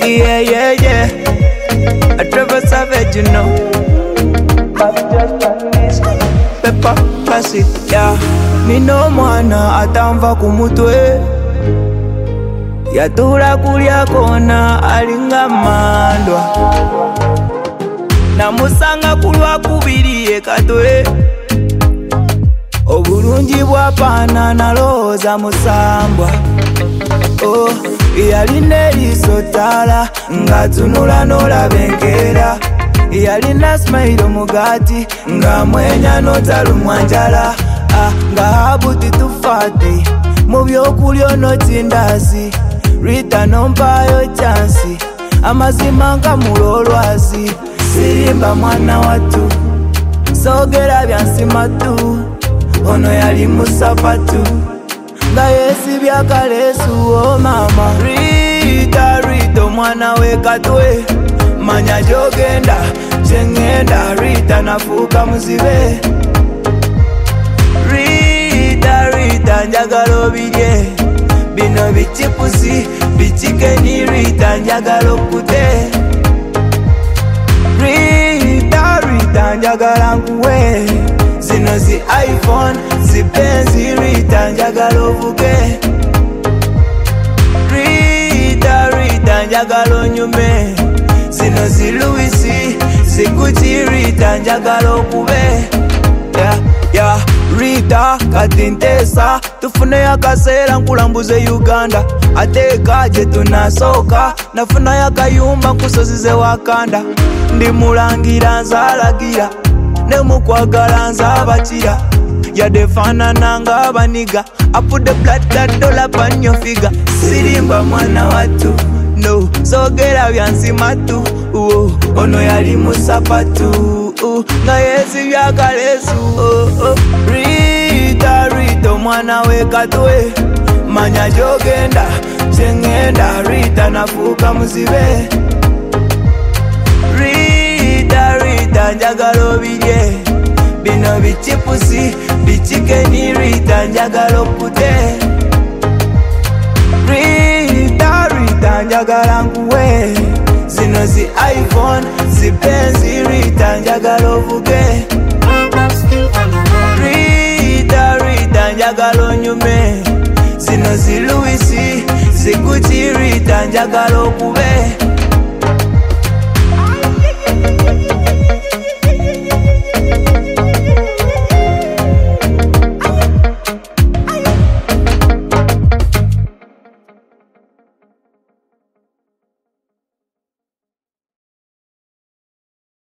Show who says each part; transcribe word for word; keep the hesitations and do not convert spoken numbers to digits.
Speaker 1: Yeah, yeah, yeah. A Trevor Savage, you know. Pepper, pass it, yeah. Me no mwana atamva kumutwe. Yatura kulya kona alinga mandwa. Namusanga kulwa kubiri ekatwe. Obulungi bwapana naloza musambwa. Oh, yalina eriiso ttaala nga tunula n'olabenkera. Yalina smile omugati nga mwenya n'otalumwa njala. Ah, nga habuti tufate mu byokulya onotindasi. Rita nompayo chansi amazima nga mulolwazi. Sirimba mwana watu sogera byansimatu. Ono yali musapatu nga yesibya kalesu. Oh mama Rita, Rita omwana we katwe. Manya jogenda chengenda. Rita nafuka muzibe. Rita, Rita njagala obirye. Bino bichipusi bichikeni. Rita njagala okute. Rita, Rita njagala nkuwe. Zino zi iPhone, zi Benzi. Rita njagala ovuge. Rita, Rita njagala onyume. Zino zi Louis, zi Gucci. Rita njagala okube. Yeah, yeah. Rita kati ntesa tufune akaseera nkulambuze Uganda. Ateeka gye tunasoka nafuna yakayumba nkusozize wakanda. Ndi mulangira nzalagira ne mukwagala nzabakira. Yadefaanana ng'abaniga. I put the blood that dollar upon your figure. Sirimba mwana watu no sogera byansimatu. Oh, ono yali musapatu uh, nga yesibya kalesu. Oh, oh. Rita, Rita omwana we katwe. Manya jogenda chengenda. Rita nafuka muzibe. Rita, Rita njagala obirye. Bino bichipusi bichikeni. Rita njagala okute. Rita, Rita njagala nkuwe. Zino zi iPhone, zi Benzi. Rita njagala ovuge. Rita, Rita njagala onyume. Zino zi Louis, zi Gucci. Rita njagala okube.